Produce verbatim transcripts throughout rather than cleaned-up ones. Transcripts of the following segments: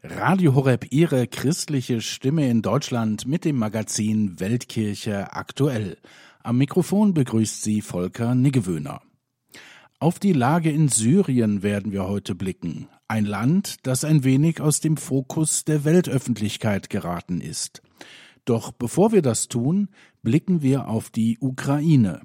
Radio Horeb, Ihre christliche Stimme in Deutschland mit dem Magazin Weltkirche aktuell. Am Mikrofon begrüßt Sie Volker Niggewöhner. Auf die Lage in Syrien werden wir heute blicken. Ein Land, das ein wenig aus dem Fokus der Weltöffentlichkeit geraten ist. Doch bevor wir das tun, blicken wir auf die Ukraine.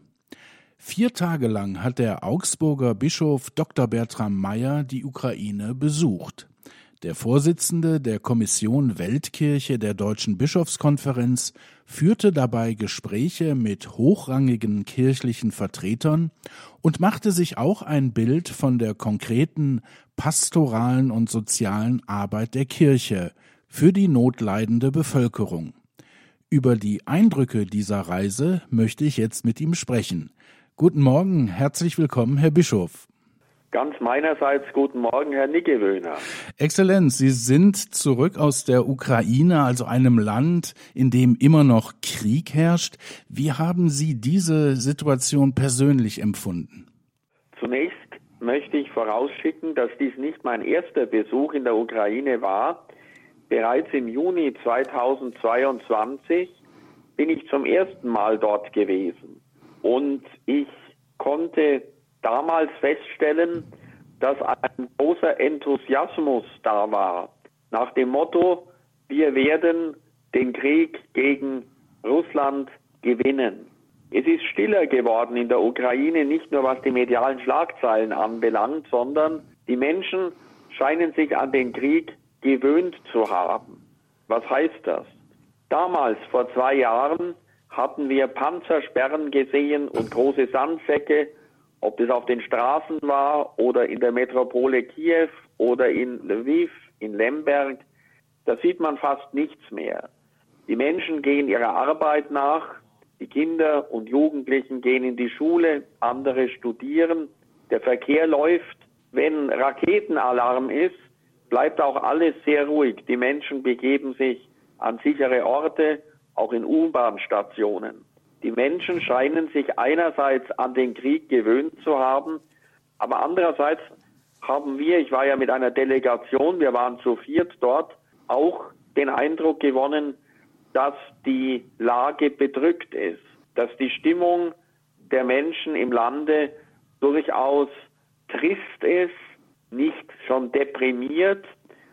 Vier Tage lang hat der Augsburger Bischof Doktor Bertram Meyer die Ukraine besucht. Der Vorsitzende der Kommission Weltkirche der Deutschen Bischofskonferenz führte dabei Gespräche mit hochrangigen kirchlichen Vertretern und machte sich auch ein Bild von der konkreten pastoralen und sozialen Arbeit der Kirche für die notleidende Bevölkerung. Über die Eindrücke dieser Reise möchte ich jetzt mit ihm sprechen. Guten Morgen, herzlich willkommen, Herr Bischof. Ganz meinerseits guten Morgen, Herr Niggewöhner. Exzellenz, Sie sind zurück aus der Ukraine, also einem Land, in dem immer noch Krieg herrscht. Wie haben Sie diese Situation persönlich empfunden? Zunächst möchte ich vorausschicken, dass dies nicht mein erster Besuch in der Ukraine war. Bereits im Juni zweitausendzweiundzwanzig bin ich zum ersten Mal dort gewesen. Und ich konnte damals feststellen, dass ein großer Enthusiasmus da war, nach dem Motto, wir werden den Krieg gegen Russland gewinnen. Es ist stiller geworden in der Ukraine, nicht nur was die medialen Schlagzeilen anbelangt, sondern die Menschen scheinen sich an den Krieg gewöhnt zu haben. Was heißt das? Damals, vor zwei Jahren, hatten wir Panzersperren gesehen und große Sandsäcke, ob das auf den Straßen war oder in der Metropole Kiew oder in Lviv, in Lemberg, da sieht man fast nichts mehr. Die Menschen gehen ihrer Arbeit nach, die Kinder und Jugendlichen gehen in die Schule, andere studieren, der Verkehr läuft. Wenn Raketenalarm ist, bleibt auch alles sehr ruhig. Die Menschen begeben sich an sichere Orte, auch in U-Bahn-Stationen. Die Menschen scheinen sich einerseits an den Krieg gewöhnt zu haben, aber andererseits haben wir, ich war ja mit einer Delegation, wir waren zu viert dort, auch den Eindruck gewonnen, dass die Lage bedrückt ist, dass die Stimmung der Menschen im Lande durchaus trist ist, nicht schon deprimiert,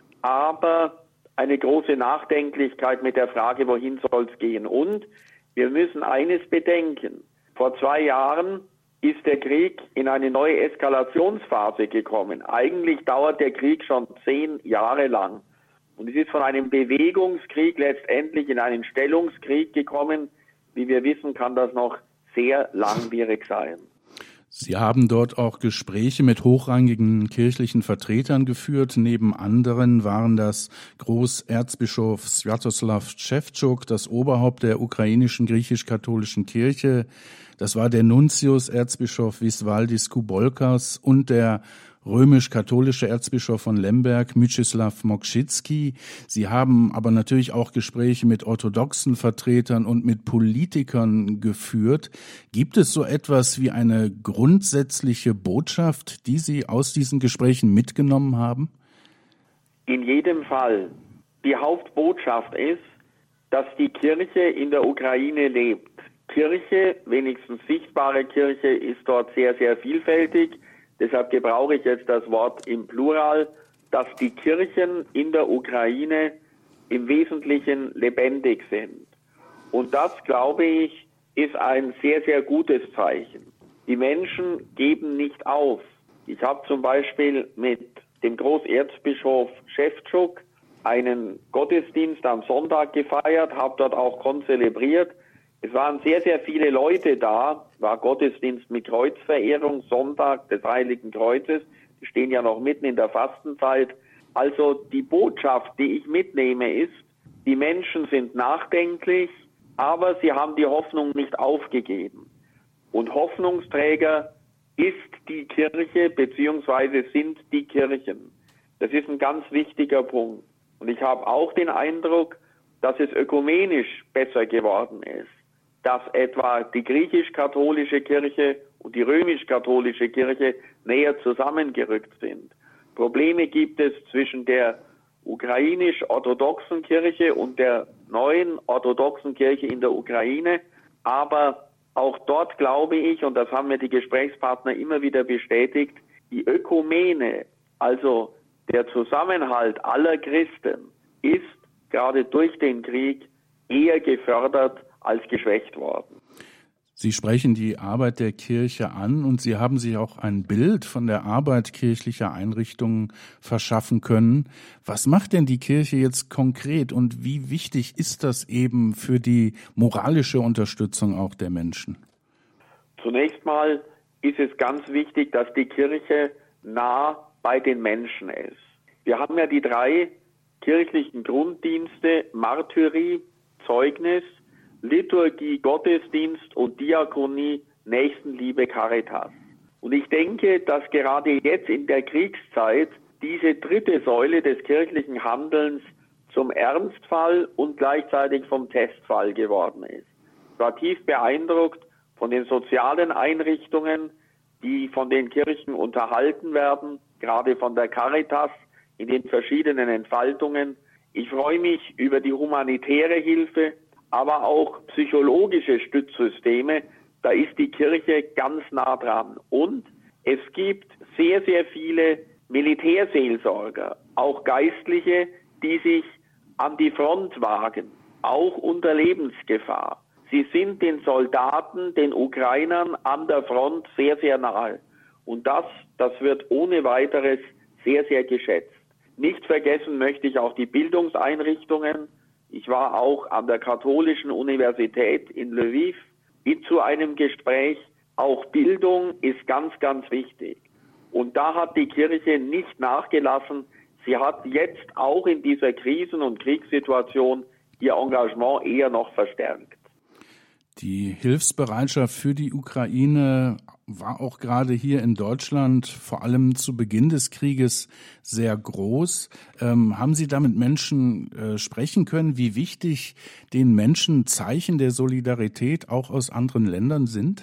aber eine große Nachdenklichkeit mit der Frage, wohin soll es gehen. Und wir müssen eines bedenken. Vor zwei Jahren ist der Krieg in eine neue Eskalationsphase gekommen. Eigentlich dauert der Krieg schon zehn Jahre lang. Und es ist von einem Bewegungskrieg letztendlich in einen Stellungskrieg gekommen. Wie wir wissen, kann das noch sehr langwierig sein. Sie haben dort auch Gespräche mit hochrangigen kirchlichen Vertretern geführt. Neben anderen waren das Großerzbischof Swiatoslav Ševčuk, das Oberhaupt der ukrainischen griechisch-katholischen Kirche. Das war der Nuntius Erzbischof Visvaldis Kubolkas und der römisch-katholische Erzbischof von Lemberg, Mieczyslaw Mokrzycki. Sie haben aber natürlich auch Gespräche mit orthodoxen Vertretern und mit Politikern geführt. Gibt es so etwas wie eine grundsätzliche Botschaft, die Sie aus diesen Gesprächen mitgenommen haben? In jedem Fall. Die Hauptbotschaft ist, dass die Kirche in der Ukraine lebt. Kirche, wenigstens sichtbare Kirche, ist dort sehr, sehr vielfältig. Deshalb gebrauche ich jetzt das Wort im Plural, dass die Kirchen in der Ukraine im Wesentlichen lebendig sind. Und das, glaube ich, ist ein sehr, sehr gutes Zeichen. Die Menschen geben nicht auf. Ich habe zum Beispiel mit dem Großerzbischof Ševčuk einen Gottesdienst am Sonntag gefeiert, habe dort auch konzelebriert. Es waren sehr, sehr viele Leute da, war Gottesdienst mit Kreuzverehrung, Sonntag des Heiligen Kreuzes. Die stehen ja noch mitten in der Fastenzeit. Also die Botschaft, die ich mitnehme, ist, die Menschen sind nachdenklich, aber sie haben die Hoffnung nicht aufgegeben. Und Hoffnungsträger ist die Kirche, beziehungsweise sind die Kirchen. Das ist ein ganz wichtiger Punkt. Und ich habe auch den Eindruck, dass es ökumenisch besser geworden ist. Dass etwa die griechisch-katholische Kirche und die römisch-katholische Kirche näher zusammengerückt sind. Probleme gibt es zwischen der ukrainisch-orthodoxen Kirche und der neuen orthodoxen Kirche in der Ukraine. Aber auch dort glaube ich, und das haben mir die Gesprächspartner immer wieder bestätigt, die Ökumene, also der Zusammenhalt aller Christen, ist gerade durch den Krieg eher gefördert als geschwächt worden. Sie sprechen die Arbeit der Kirche an und Sie haben sich auch ein Bild von der Arbeit kirchlicher Einrichtungen verschaffen können. Was macht denn die Kirche jetzt konkret und wie wichtig ist das eben für die moralische Unterstützung auch der Menschen? Zunächst mal ist es ganz wichtig, dass die Kirche nah bei den Menschen ist. Wir haben ja die drei kirchlichen Grunddienste, Martyrie, Zeugnis, Liturgie, Gottesdienst und Diakonie, Nächstenliebe, Caritas. Und ich denke, dass gerade jetzt in der Kriegszeit diese dritte Säule des kirchlichen Handelns zum Ernstfall und gleichzeitig vom Testfall geworden ist. Ich war tief beeindruckt von den sozialen Einrichtungen, die von den Kirchen unterhalten werden, gerade von der Caritas in den verschiedenen Entfaltungen. Ich freue mich über die humanitäre Hilfe, aber auch psychologische Stützsysteme. Da ist die Kirche ganz nah dran. Und es gibt sehr, sehr viele Militärseelsorger, auch Geistliche, die sich an die Front wagen, auch unter Lebensgefahr. Sie sind den Soldaten, den Ukrainern an der Front sehr, sehr nahe. Und das, das wird ohne weiteres sehr, sehr geschätzt. Nicht vergessen möchte ich auch die Bildungseinrichtungen. Ich war auch an der Katholischen Universität in Lviv zu einem Gespräch. Auch Bildung ist ganz, ganz wichtig. Und da hat die Kirche nicht nachgelassen. Sie hat jetzt auch in dieser Krisen- und Kriegssituation ihr Engagement eher noch verstärkt. Die Hilfsbereitschaft für die Ukraine war auch gerade hier in Deutschland, vor allem zu Beginn des Krieges, sehr groß. Ähm, haben Sie da mit Menschen äh, sprechen können, wie wichtig den Menschen Zeichen der Solidarität auch aus anderen Ländern sind?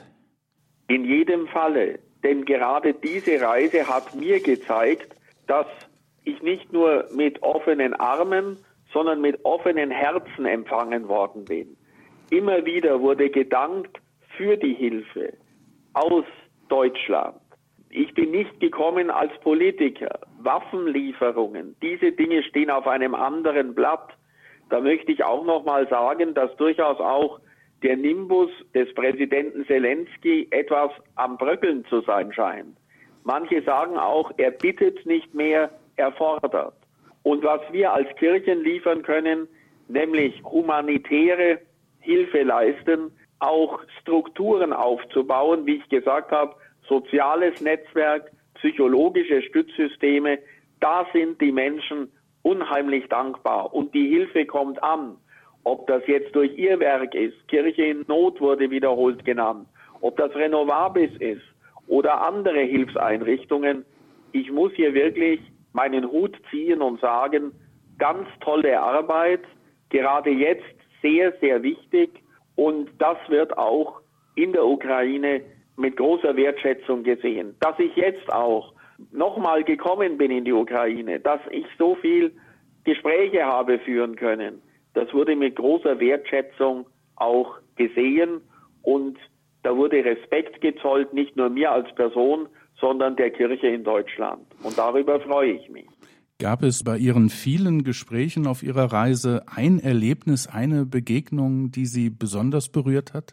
In jedem Falle, denn gerade diese Reise hat mir gezeigt, dass ich nicht nur mit offenen Armen, sondern mit offenen Herzen empfangen worden bin. Immer wieder wurde gedankt für die Hilfe aus Deutschland. Ich bin nicht gekommen als Politiker. Waffenlieferungen, diese Dinge stehen auf einem anderen Blatt. Da möchte ich auch noch mal sagen, dass durchaus auch der Nimbus des Präsidenten Zelensky etwas am Bröckeln zu sein scheint. Manche sagen auch, er bittet nicht mehr, er fordert. Und was wir als Kirchen liefern können, nämlich humanitäre Hilfe leisten, auch Strukturen aufzubauen, wie ich gesagt habe, soziales Netzwerk, psychologische Stützsysteme, da sind die Menschen unheimlich dankbar und die Hilfe kommt an. Ob das jetzt durch ihr Werk ist, Kirche in Not wurde wiederholt genannt, ob das Renovabis ist oder andere Hilfseinrichtungen. Ich muss hier wirklich meinen Hut ziehen und sagen, ganz tolle Arbeit, gerade jetzt sehr, sehr wichtig und das wird auch in der Ukraine mit großer Wertschätzung gesehen. Dass ich jetzt auch nochmal gekommen bin in die Ukraine, dass ich so viel Gespräche habe führen können, das wurde mit großer Wertschätzung auch gesehen und da wurde Respekt gezollt, nicht nur mir als Person, sondern der Kirche in Deutschland. Und darüber freue ich mich. Gab es bei Ihren vielen Gesprächen auf Ihrer Reise ein Erlebnis, eine Begegnung, die Sie besonders berührt hat?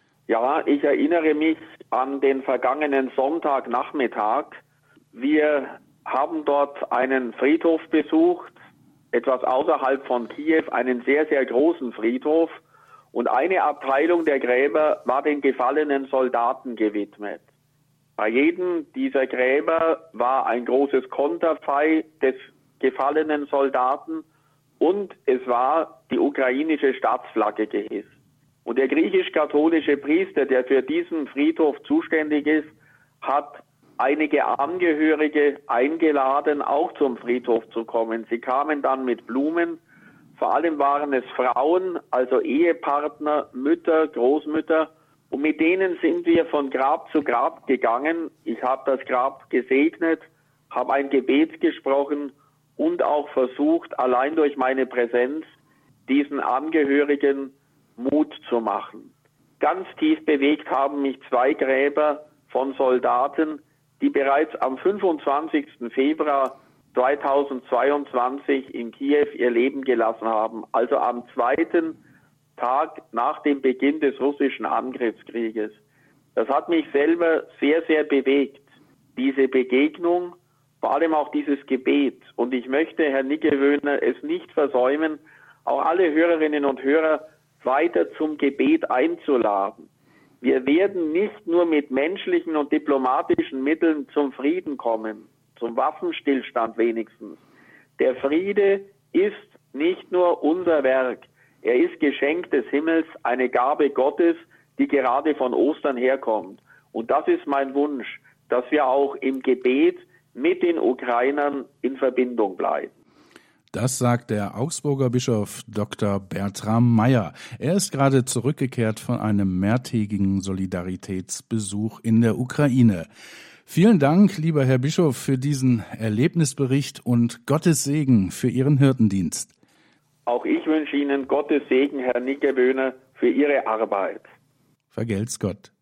Ja, ich erinnere mich an den vergangenen Sonntagnachmittag. Wir haben dort einen Friedhof besucht, etwas außerhalb von Kiew, einen sehr, sehr großen Friedhof. Und eine Abteilung der Gräber war den gefallenen Soldaten gewidmet. Bei jedem dieser Gräber war ein großes Konterfei des gefallenen Soldaten und es war die ukrainische Staatsflagge gehisst. Und der griechisch-katholische Priester, der für diesen Friedhof zuständig ist, hat einige Angehörige eingeladen, auch zum Friedhof zu kommen. Sie kamen dann mit Blumen. Vor allem waren es Frauen, also Ehepartner, Mütter, Großmütter. Und mit denen sind wir von Grab zu Grab gegangen. Ich habe das Grab gesegnet, habe ein Gebet gesprochen und auch versucht, allein durch meine Präsenz diesen Angehörigen Mut zu machen. Ganz tief bewegt haben mich zwei Gräber von Soldaten, die bereits am fünfundzwanzigsten Februar zweitausendzweiundzwanzig in Kiew ihr Leben gelassen haben, also am zweiten Tag nach dem Beginn des russischen Angriffskrieges. Das hat mich selber sehr, sehr bewegt, diese Begegnung, vor allem auch dieses Gebet. Und ich möchte, Herr Niggewöhner, es nicht versäumen, auch alle Hörerinnen und Hörer weiter zum Gebet einzuladen. Wir werden nicht nur mit menschlichen und diplomatischen Mitteln zum Frieden kommen, zum Waffenstillstand wenigstens. Der Friede ist nicht nur unser Werk, er ist Geschenk des Himmels, eine Gabe Gottes, die gerade von Ostern herkommt. Und das ist mein Wunsch, dass wir auch im Gebet mit den Ukrainern in Verbindung bleiben. Das sagt der Augsburger Bischof Doktor Bertram Meyer. Er ist gerade zurückgekehrt von einem mehrtägigen Solidaritätsbesuch in der Ukraine. Vielen Dank, lieber Herr Bischof, für diesen Erlebnisbericht und Gottes Segen für Ihren Hirtendienst. Auch ich wünsche Ihnen Gottes Segen, Herr Niggewöhner, für Ihre Arbeit. Vergelt's Gott.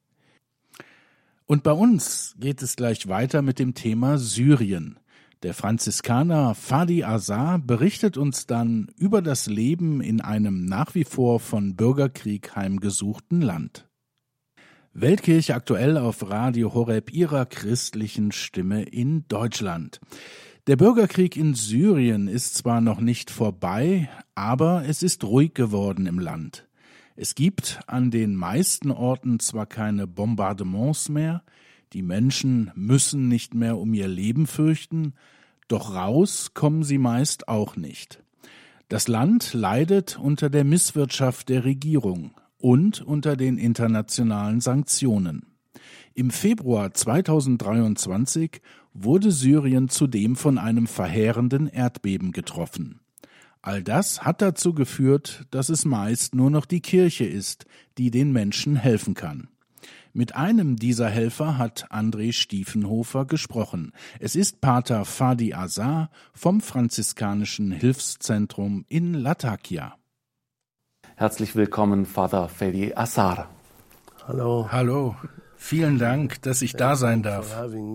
Und bei uns geht es gleich weiter mit dem Thema Syrien. Der Franziskaner Fadi Azar berichtet uns dann über das Leben in einem nach wie vor von Bürgerkrieg heimgesuchten Land. Weltkirche aktuell auf Radio Horeb, Ihrer christlichen Stimme in Deutschland. Der Bürgerkrieg in Syrien ist zwar noch nicht vorbei, aber es ist ruhig geworden im Land. Es gibt an den meisten Orten zwar keine Bombardements mehr, die Menschen müssen nicht mehr um ihr Leben fürchten, doch raus kommen sie meist auch nicht. Das Land leidet unter der Misswirtschaft der Regierung und unter den internationalen Sanktionen. Im Februar zweitausenddreiundzwanzig wurde Syrien zudem von einem verheerenden Erdbeben getroffen. All das hat dazu geführt, dass es meist nur noch die Kirche ist, die den Menschen helfen kann. Mit einem dieser Helfer hat André Stiefenhofer gesprochen. Es ist Pater Fadi Azar vom Franziskanischen Hilfszentrum in Latakia. Herzlich willkommen, Vater Fadi Azar. Hallo. Hallo. Vielen Dank, dass ich da sein darf.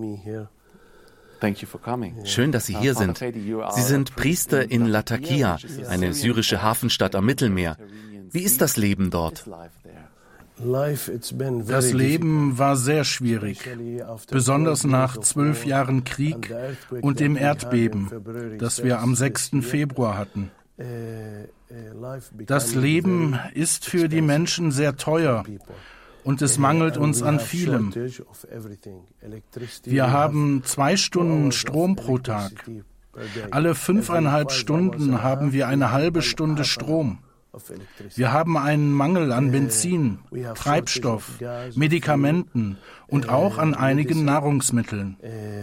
Schön, dass Sie hier sind. Sie sind Priester in Latakia, eine syrische Hafenstadt am Mittelmeer. Wie ist das Leben dort? Das Leben war sehr schwierig, besonders nach zwölf Jahren Krieg und dem Erdbeben, das wir am sechsten Februar hatten. Das Leben ist für die Menschen sehr teuer und es mangelt uns an vielem. Wir haben zwei Stunden Strom pro Tag. Alle fünfeinhalb Stunden haben wir eine halbe Stunde Strom. Wir haben einen Mangel an Benzin, Treibstoff, Medikamenten und auch an einigen Nahrungsmitteln.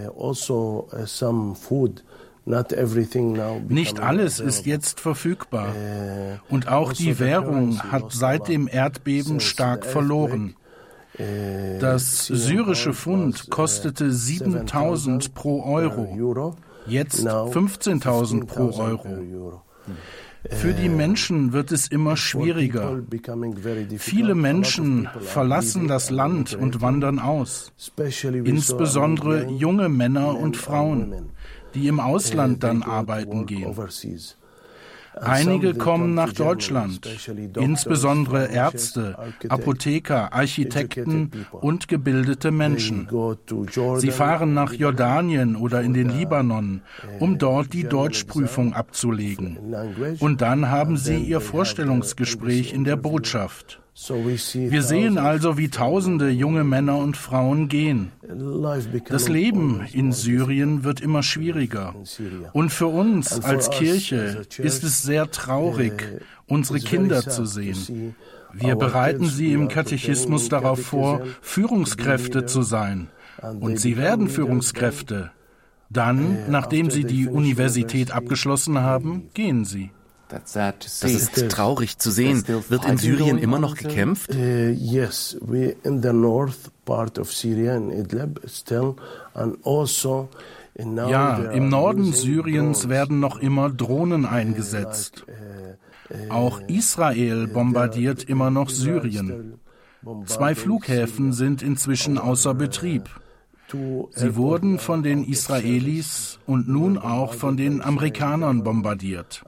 Nicht alles ist jetzt verfügbar. Und auch die Währung hat seit dem Erdbeben stark verloren. Das syrische Pfund kostete siebentausend pro Euro, jetzt fünfzehntausend pro Euro. Für die Menschen wird es immer schwieriger. Viele Menschen verlassen das Land und wandern aus, insbesondere junge Männer und Frauen, die im Ausland dann arbeiten gehen. Einige kommen nach Deutschland, insbesondere Ärzte, Apotheker, Architekten und gebildete Menschen. Sie fahren nach Jordanien oder in den Libanon, um dort die Deutschprüfung abzulegen. Und dann haben sie ihr Vorstellungsgespräch in der Botschaft. Wir sehen also, wie tausende junge Männer und Frauen gehen. Das Leben in Syrien wird immer schwieriger. Und für uns als Kirche ist es sehr traurig, unsere Kinder zu sehen. Wir bereiten sie im Katechismus darauf vor, Führungskräfte zu sein. Und sie werden Führungskräfte. Dann, nachdem sie die Universität abgeschlossen haben, gehen sie. Das ist traurig zu sehen. Wird in Syrien immer noch gekämpft? Ja, in der North part of Syria in Idlib still and also Ja, im Norden Syriens werden noch immer Drohnen eingesetzt. Auch Israel bombardiert immer noch Syrien. Zwei Flughäfen sind inzwischen außer Betrieb. Sie wurden von den Israelis und nun auch von den Amerikanern bombardiert.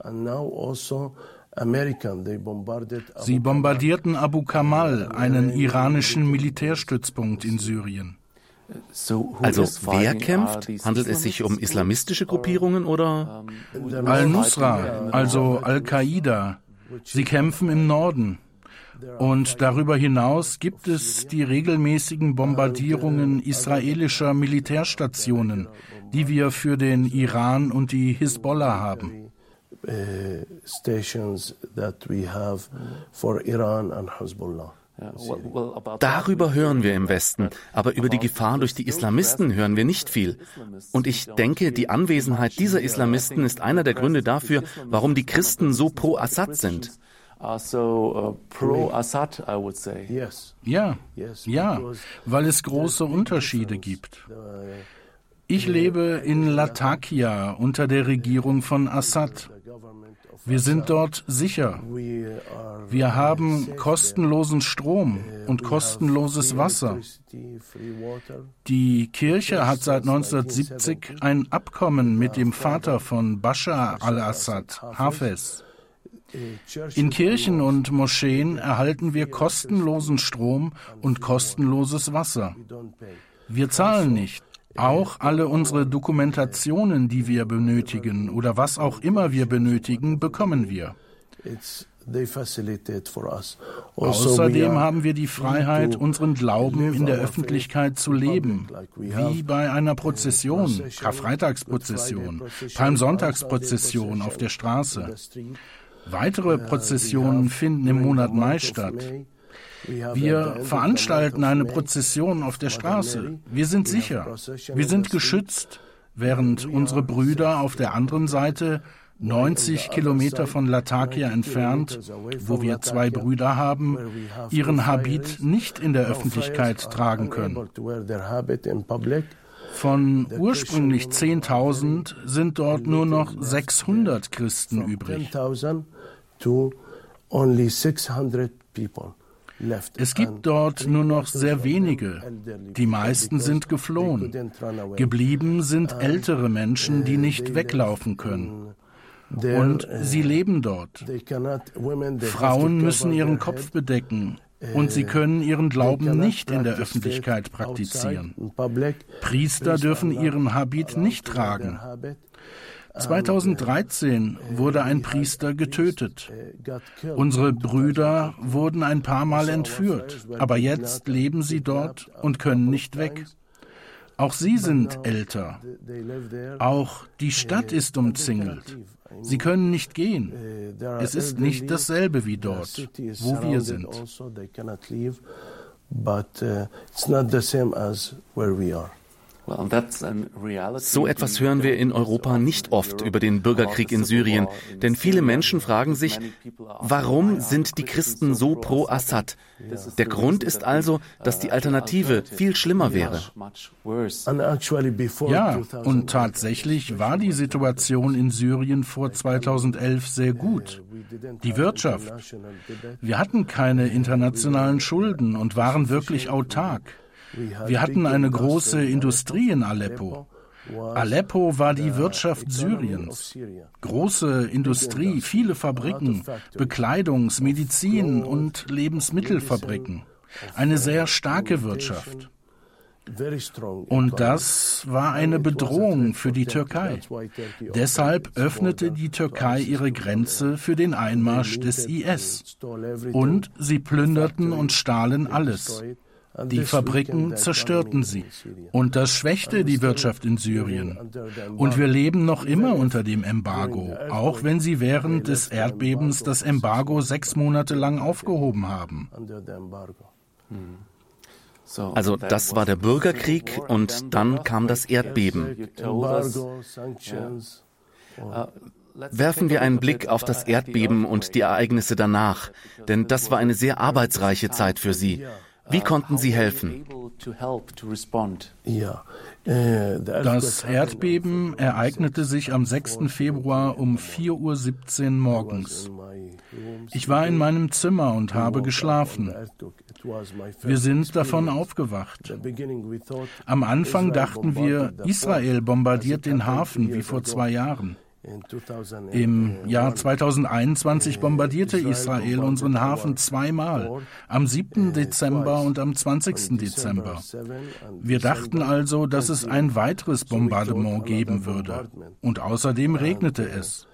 Sie bombardierten Abu Kamal, einen iranischen Militärstützpunkt in Syrien. Also wer kämpft? Handelt es sich um islamistische Gruppierungen oder? Al-Nusra, also Al-Qaida. Sie kämpfen im Norden. Und darüber hinaus gibt es die regelmäßigen Bombardierungen israelischer Militärstationen, die wir für den Iran und die Hisbollah haben. Darüber hören wir im Westen, aber über die Gefahr durch die Islamisten hören wir nicht viel. Und ich denke, die Anwesenheit dieser Islamisten ist einer der Gründe dafür, warum die Christen so pro Assad sind. Also uh, pro-Assad, I would say. Ja, ja, weil es große Unterschiede gibt. Ich lebe in Latakia unter der Regierung von Assad. Wir sind dort sicher. Wir haben kostenlosen Strom und kostenloses Wasser. Die Kirche hat seit neunzehnhundertsiebzig ein Abkommen mit dem Vater von Bashar al-Assad, Hafez. In Kirchen und Moscheen erhalten wir kostenlosen Strom und kostenloses Wasser. Wir zahlen nicht. Auch alle unsere Dokumentationen, die wir benötigen oder was auch immer wir benötigen, bekommen wir. Außerdem haben wir die Freiheit, unseren Glauben in der Öffentlichkeit zu leben, wie bei einer Prozession, Karfreitagsprozession, Palmsonntagsprozession auf der Straße. Weitere Prozessionen finden im Monat Mai statt. Wir veranstalten eine Prozession auf der Straße. Wir sind sicher. Wir sind geschützt, während unsere Brüder auf der anderen Seite, neunzig Kilometer von Latakia entfernt, wo wir zwei Brüder haben, ihren Habit nicht in der Öffentlichkeit tragen können. Von ursprünglich zehntausend sind dort nur noch sechshundert Christen übrig. Es gibt dort nur noch sehr wenige. Die meisten sind geflohen. Geblieben sind ältere Menschen, die nicht weglaufen können. Und sie leben dort. Frauen müssen ihren Kopf bedecken. Und sie können ihren Glauben nicht in der Öffentlichkeit praktizieren. Priester dürfen ihren Habit nicht tragen. zweitausenddreizehn wurde ein Priester getötet. Unsere Brüder wurden ein paar Mal entführt, aber jetzt leben sie dort und können nicht weg. Auch sie sind älter. Auch die Stadt ist umzingelt. Sie können nicht gehen. Es ist nicht dasselbe wie dort, wo wir sind. So etwas hören wir in Europa nicht oft über den Bürgerkrieg in Syrien, denn viele Menschen fragen sich, warum sind die Christen so pro Assad? Der Grund ist also, dass die Alternative viel schlimmer wäre. Ja, und tatsächlich war die Situation in Syrien vor zweitausendelf sehr gut. Die Wirtschaft. Wir hatten keine internationalen Schulden und waren wirklich autark. Wir hatten eine große Industrie in Aleppo. Aleppo war die Wirtschaft Syriens. Große Industrie, viele Fabriken, Bekleidungs-, Medizin- und Lebensmittelfabriken. Eine sehr starke Wirtschaft. Und das war eine Bedrohung für die Türkei. Deshalb öffnete die Türkei ihre Grenze für den Einmarsch des I S. Und sie plünderten und stahlen alles. Die Fabriken zerstörten sie. Und das schwächte die Wirtschaft in Syrien. Und wir leben noch immer unter dem Embargo, auch wenn sie während des Erdbebens das Embargo sechs Monate lang aufgehoben haben. Also das war der Bürgerkrieg und dann kam das Erdbeben. Werfen wir einen Blick auf das Erdbeben und die Ereignisse danach, denn das war eine sehr arbeitsreiche Zeit für Sie. Wie konnten Sie helfen? Das Erdbeben ereignete sich am sechsten Februar um vier Uhr siebzehn morgens. Ich war in meinem Zimmer und habe geschlafen. Wir sind davon aufgewacht. Am Anfang dachten wir, Israel bombardiert den Hafen wie vor zwei Jahren. Im Jahr zweitausendeinundzwanzig bombardierte Israel unseren Hafen zweimal, am siebten Dezember und am zwanzigsten Dezember. Wir dachten also, dass es ein weiteres Bombardement geben würde. Und außerdem regnete es.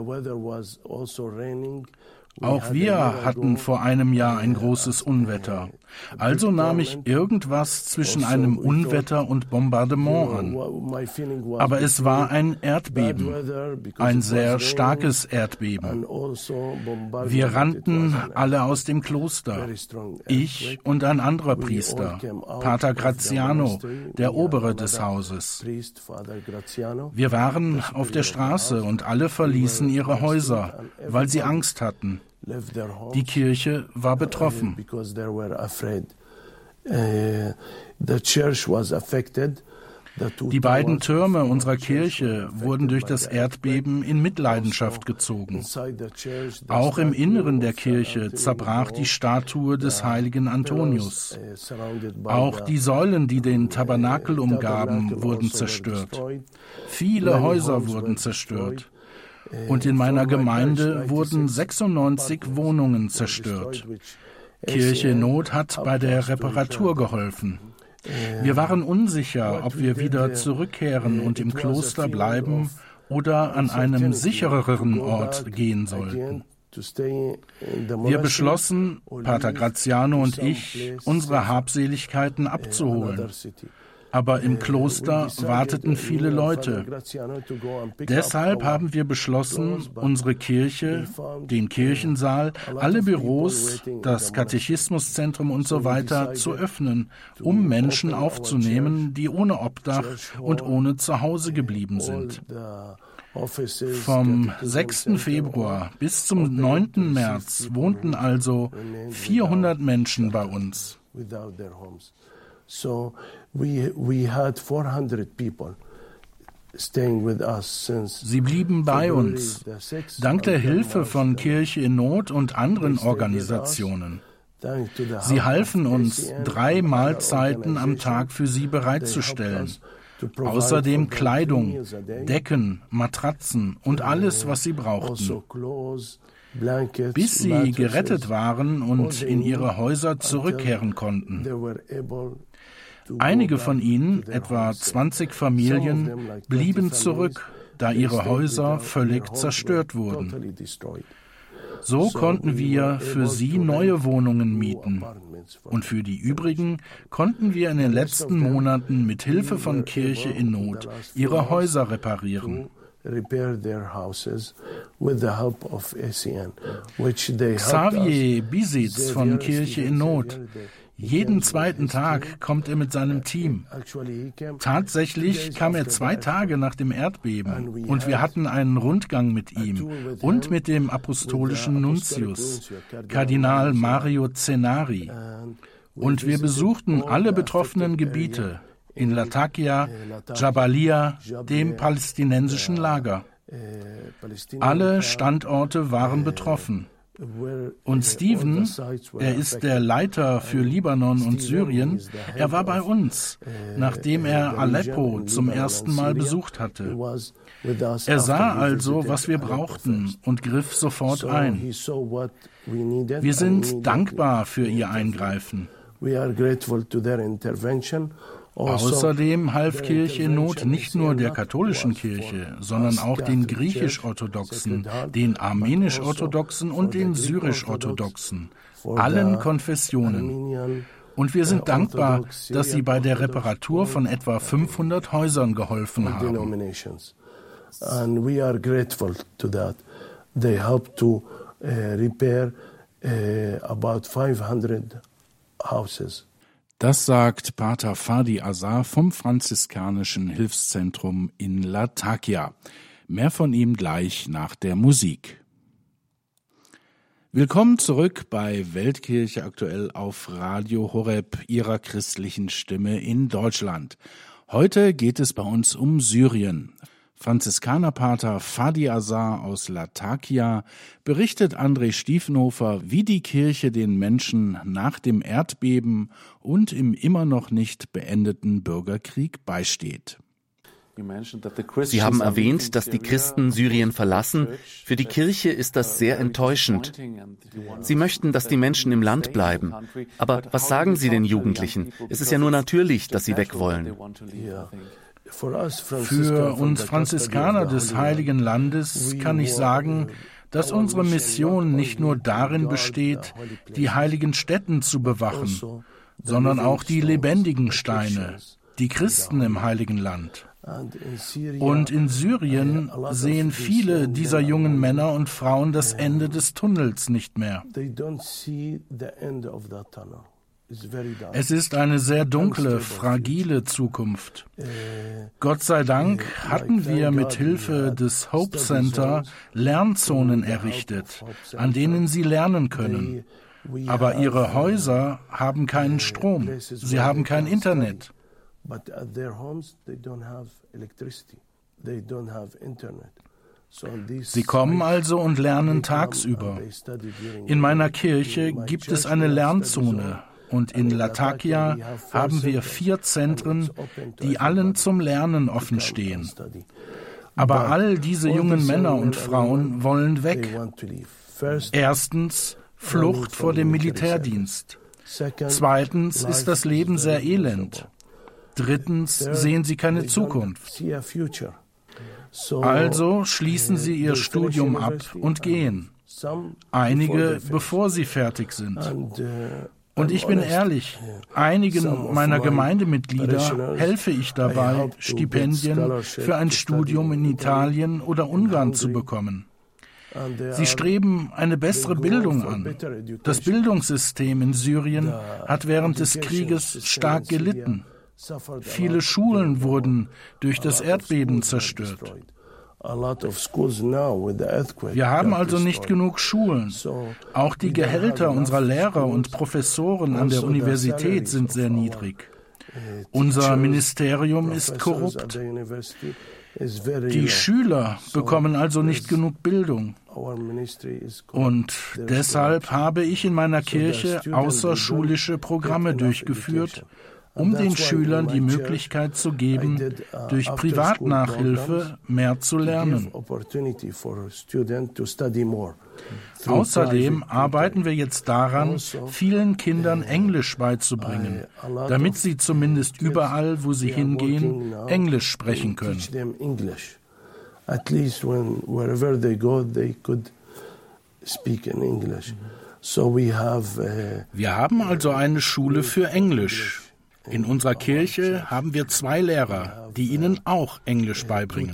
Auch wir hatten vor einem Jahr ein großes Unwetter. Also nahm ich irgendwas zwischen einem Unwetter und Bombardement an. Aber es war ein Erdbeben, ein sehr starkes Erdbeben. Wir rannten alle aus dem Kloster, ich und ein anderer Priester, Pater Graziano, der Obere des Hauses. Wir waren auf der Straße und alle verließen ihre Häuser, weil sie Angst hatten. Die Kirche war betroffen. Die beiden Türme unserer Kirche wurden durch das Erdbeben in Mitleidenschaft gezogen. Auch im Inneren der Kirche zerbrach die Statue des heiligen Antonius. Auch die Säulen, die den Tabernakel umgaben, wurden zerstört. Viele Häuser wurden zerstört. Und in meiner Gemeinde wurden sechsundneunzig Wohnungen zerstört. Kirche in Not hat bei der Reparatur geholfen. Wir waren unsicher, ob wir wieder zurückkehren und im Kloster bleiben oder an einem sichereren Ort gehen sollten. Wir beschlossen, Pater Graziano und ich, unsere Habseligkeiten abzuholen. Aber im Kloster warteten viele Leute. Deshalb haben wir beschlossen, unsere Kirche, den Kirchensaal, alle Büros, das Katechismuszentrum und so weiter zu öffnen, um Menschen aufzunehmen, die ohne Obdach und ohne Zuhause geblieben sind. Vom sechsten Februar bis zum neunten März wohnten also vierhundert Menschen bei uns. So we we had four hundred people staying with us since. Sie blieben bei uns, dank der Hilfe von Kirche in Not und anderen Organisationen. Sie halfen uns, drei Mahlzeiten am Tag für sie bereitzustellen. Außerdem Kleidung, Decken, Matratzen und alles, was sie brauchten. Bis sie gerettet waren und in ihre Häuser zurückkehren konnten. Einige von ihnen, etwa zwanzig Familien, blieben zurück, da ihre Häuser völlig zerstört wurden. So konnten wir für sie neue Wohnungen mieten. Und für die übrigen konnten wir in den letzten Monaten mit Hilfe von Kirche in Not ihre Häuser reparieren. Xavier Bisitz von Kirche in Not. Jeden zweiten Tag kommt er mit seinem Team. Tatsächlich kam er zwei Tage nach dem Erdbeben und wir hatten einen Rundgang mit ihm und mit dem apostolischen Nuntius, Kardinal Mario Zenari. Und wir besuchten alle betroffenen Gebiete in Latakia, Jabalia, dem palästinensischen Lager. Alle Standorte waren betroffen. Und Stephen, er ist der Leiter für Libanon und Syrien, er war bei uns, nachdem er Aleppo zum ersten Mal besucht hatte. Er sah also, was wir brauchten und griff sofort ein. Wir sind dankbar für ihr Eingreifen. Außerdem half Kirche in Not nicht nur der katholischen Kirche, sondern auch den griechisch-orthodoxen, den armenisch-orthodoxen und den syrisch-orthodoxen, allen Konfessionen. Und wir sind dankbar, dass sie bei der Reparatur von etwa fünfhundert Häusern geholfen haben. And we are grateful to that. They helped to uh, repair uh, about five hundred houses. Das sagt Pater Fadi Azar vom Franziskanischen Hilfszentrum in Latakia. Mehr von ihm gleich nach der Musik. Willkommen zurück bei Weltkirche aktuell auf Radio Horeb, Ihrer christlichen Stimme in Deutschland. Heute geht es bei uns um Syrien. Franziskanerpater Fadi Azar aus Latakia berichtet André Stiefenhofer, wie die Kirche den Menschen nach dem Erdbeben und im immer noch nicht beendeten Bürgerkrieg beisteht. Sie haben erwähnt, dass die Christen Syrien verlassen. Für die Kirche ist das sehr enttäuschend. Sie möchten, dass die Menschen im Land bleiben. Aber was sagen Sie den Jugendlichen? Es ist ja nur natürlich, dass sie weg wollen. Für uns Franziskaner des Heiligen Landes kann ich sagen, dass unsere Mission nicht nur darin besteht, die heiligen Stätten zu bewachen, sondern auch die lebendigen Steine, die Christen im Heiligen Land. Und in Syrien sehen viele dieser jungen Männer und Frauen das Ende des Tunnels nicht mehr. Es ist eine sehr dunkle, fragile Zukunft. Gott sei Dank hatten wir mit Hilfe des Hope Center Lernzonen errichtet, an denen sie lernen können. Aber ihre Häuser haben keinen Strom, sie haben kein Internet. Sie kommen also und lernen tagsüber. In meiner Kirche gibt es eine Lernzone. Und in Latakia haben wir vier Zentren, die allen zum Lernen offen stehen. Aber all diese jungen Männer und Frauen wollen weg. Erstens Flucht vor dem Militärdienst. Zweitens ist das Leben sehr elend. Drittens sehen sie keine Zukunft. Also schließen sie ihr Studium ab und gehen. Einige, bevor sie fertig sind. Und ich bin ehrlich, einigen meiner Gemeindemitglieder helfe ich dabei, Stipendien für ein Studium in Italien oder Ungarn zu bekommen. Sie streben eine bessere Bildung an. Das Bildungssystem in Syrien hat während des Krieges stark gelitten. Viele Schulen wurden durch das Erdbeben zerstört. Wir haben also nicht genug Schulen. Auch die Gehälter unserer Lehrer und Professoren an der Universität sind sehr niedrig. Unser Ministerium ist korrupt. Die Schüler bekommen also nicht genug Bildung. Und deshalb habe ich in meiner Kirche außerschulische Programme durchgeführt, um den Schülern die Möglichkeit zu geben, durch Privatnachhilfe mehr zu lernen. Außerdem arbeiten wir jetzt daran, vielen Kindern Englisch beizubringen, damit sie zumindest überall, wo sie hingehen, Englisch sprechen können. Wir haben also eine Schule für Englisch. In unserer Kirche haben wir zwei Lehrer, die ihnen auch Englisch beibringen.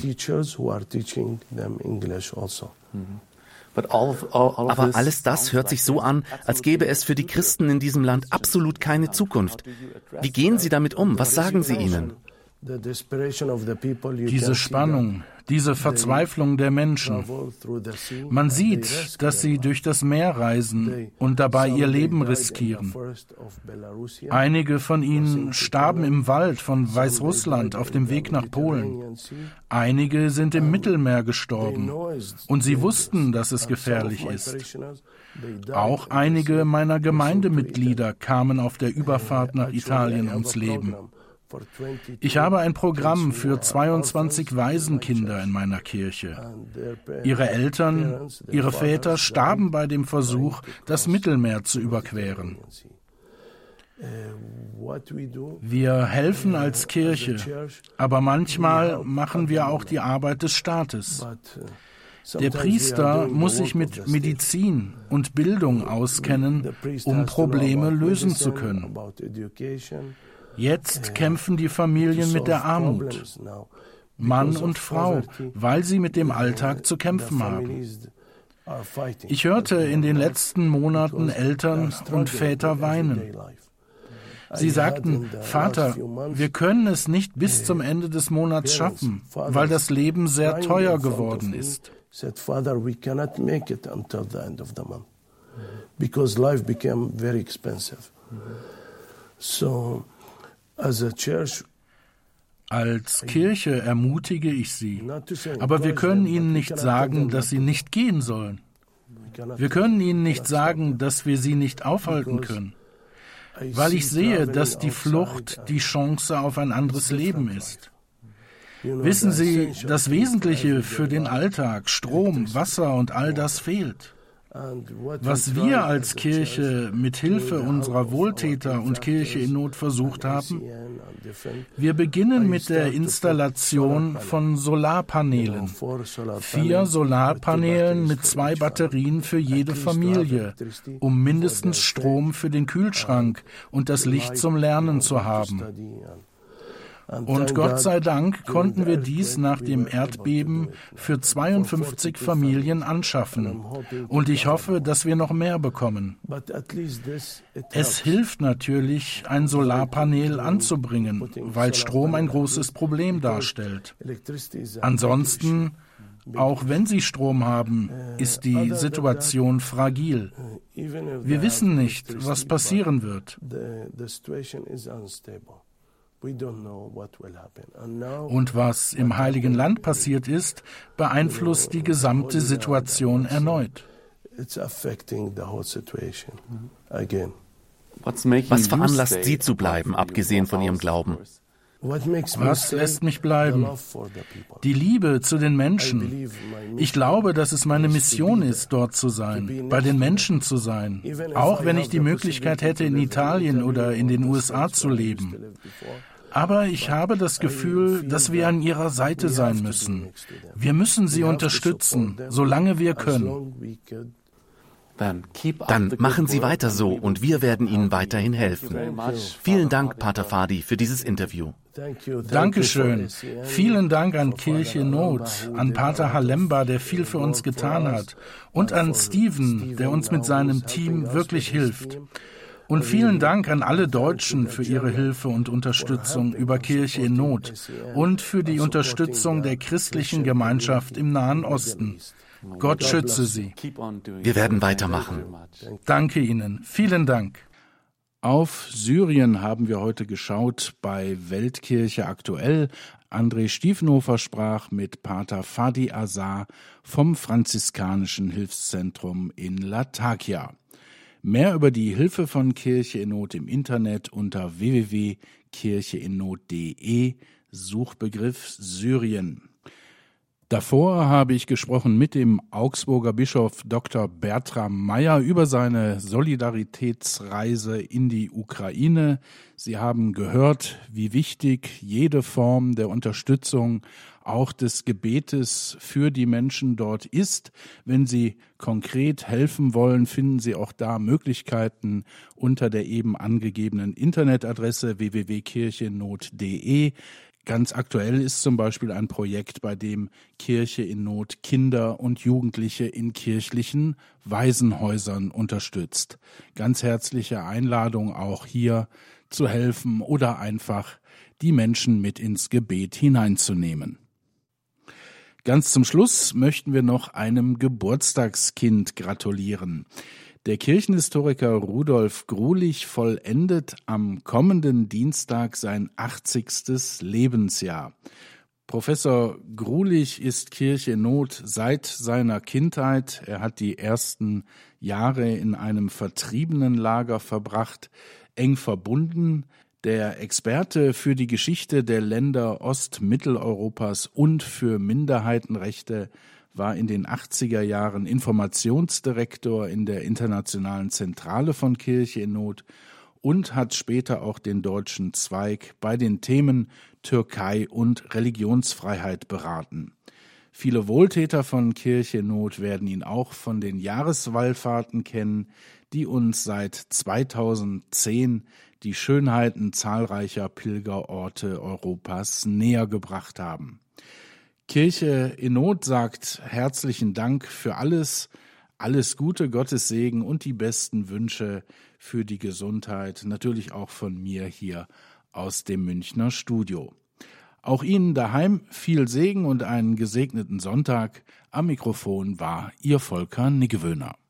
Aber alles das hört sich so an, als gäbe es für die Christen in diesem Land absolut keine Zukunft. Wie gehen Sie damit um? Was sagen Sie ihnen? Diese Spannung, diese Verzweiflung der Menschen. Man sieht, dass sie durch das Meer reisen und dabei ihr Leben riskieren. Einige von ihnen starben im Wald von Weißrussland auf dem Weg nach Polen. Einige sind im Mittelmeer gestorben und sie wussten, dass es gefährlich ist. Auch einige meiner Gemeindemitglieder kamen auf der Überfahrt nach Italien ums Leben. Ich habe ein Programm für zweiundzwanzig Waisenkinder in meiner Kirche. Ihre Eltern, ihre Väter starben bei dem Versuch, das Mittelmeer zu überqueren. Wir helfen als Kirche, aber manchmal machen wir auch die Arbeit des Staates. Der Priester muss sich mit Medizin und Bildung auskennen, um Probleme lösen zu können. Jetzt kämpfen die Familien mit der Armut, Mann und Frau, weil sie mit dem Alltag zu kämpfen haben. Ich hörte in den letzten Monaten Eltern und Väter weinen. Sie sagten, Vater, wir können es nicht bis zum Ende des Monats schaffen, weil das Leben sehr teuer geworden ist. because life became very expensive. So, as a church, Als Kirche ermutige ich Sie, aber wir können Ihnen nicht sagen, dass Sie nicht gehen sollen. Wir können Ihnen nicht sagen, dass wir Sie nicht aufhalten können, weil ich sehe, dass die Flucht die Chance auf ein anderes Leben ist. Wissen Sie, das Wesentliche für den Alltag, Strom, Wasser und all das fehlt. Was wir als Kirche mit Hilfe unserer Wohltäter und Kirche in Not versucht haben, wir beginnen mit der Installation von Solarpanelen. Vier Solarpanelen mit zwei Batterien für jede Familie, um mindestens Strom für den Kühlschrank und das Licht zum Lernen zu haben. Und Gott sei Dank konnten wir dies nach dem Erdbeben für zweiundfünfzig Familien anschaffen. Und ich hoffe, dass wir noch mehr bekommen. Es hilft natürlich, ein Solarpanel anzubringen, weil Strom ein großes Problem darstellt. Ansonsten, auch wenn Sie Strom haben, ist die Situation fragil. Wir wissen nicht, was passieren wird. Und was im Heiligen Land passiert ist, beeinflusst die gesamte Situation erneut. Was veranlasst Sie zu bleiben, abgesehen von Ihrem Glauben? Was lässt mich bleiben? Die Liebe zu den Menschen. Ich glaube, dass es meine Mission ist, dort zu sein, bei den Menschen zu sein. Auch wenn ich die Möglichkeit hätte, in Italien oder in den U S A zu leben. Aber ich habe das Gefühl, dass wir an ihrer Seite sein müssen. Wir müssen sie unterstützen, solange wir können. Dann machen Sie weiter so und wir werden Ihnen weiterhin helfen. Vielen Dank, Pater Fadi, für dieses Interview. Dankeschön. Vielen Dank an Kirche in Not, an Pater Halemba, der viel für uns getan hat, und an Steven, der uns mit seinem Team wirklich hilft. Und vielen Dank an alle Deutschen für ihre Hilfe und Unterstützung über Kirche in Not und für die Unterstützung der christlichen Gemeinschaft im Nahen Osten. Gott schütze Sie. Wir werden weitermachen. Danke Ihnen. Vielen Dank. Auf Syrien haben wir heute geschaut bei Weltkirche aktuell. André Stiefenhofer sprach mit Pater Fadi Azar vom Franziskanischen Hilfszentrum in Latakia. Mehr über die Hilfe von Kirche in Not im Internet unter w w w punkt kirche in not punkt d e, Suchbegriff Syrien. Davor habe ich gesprochen mit dem Augsburger Bischof Doktor Bertram Meyer über seine Solidaritätsreise in die Ukraine. Sie haben gehört, wie wichtig jede Form der Unterstützung, auch des Gebetes für die Menschen dort ist. Wenn Sie konkret helfen wollen, finden Sie auch da Möglichkeiten unter der eben angegebenen Internetadresse w w w punkt kirche in not punkt d e. Ganz aktuell ist zum Beispiel ein Projekt, bei dem Kirche in Not Kinder und Jugendliche in kirchlichen Waisenhäusern unterstützt. Ganz herzliche Einladung auch hier zu helfen oder einfach die Menschen mit ins Gebet hineinzunehmen. Ganz zum Schluss möchten wir noch einem Geburtstagskind gratulieren. Der Kirchenhistoriker Rudolf Grulich vollendet am kommenden Dienstag sein achtzigstes Lebensjahr. Professor Grulich ist Kirche in Not seit seiner Kindheit. Er hat die ersten Jahre in einem Vertriebenenlager verbracht, eng verbunden. Der Experte für die Geschichte der Länder Ost-Mitteleuropas und für Minderheitenrechte war in den achtziger Jahren Informationsdirektor in der internationalen Zentrale von Kirche in Not und hat später auch den deutschen Zweig bei den Themen Türkei und Religionsfreiheit beraten. Viele Wohltäter von Kirche in Not werden ihn auch von den Jahreswallfahrten kennen, die uns seit zweitausendzehn die Schönheiten zahlreicher Pilgerorte Europas näher gebracht haben. Kirche in Not sagt herzlichen Dank für alles, alles Gute, Gottes Segen und die besten Wünsche für die Gesundheit, natürlich auch von mir hier aus dem Münchner Studio. Auch Ihnen daheim viel Segen und einen gesegneten Sonntag. Am Mikrofon war Ihr Volker Niggewöhner.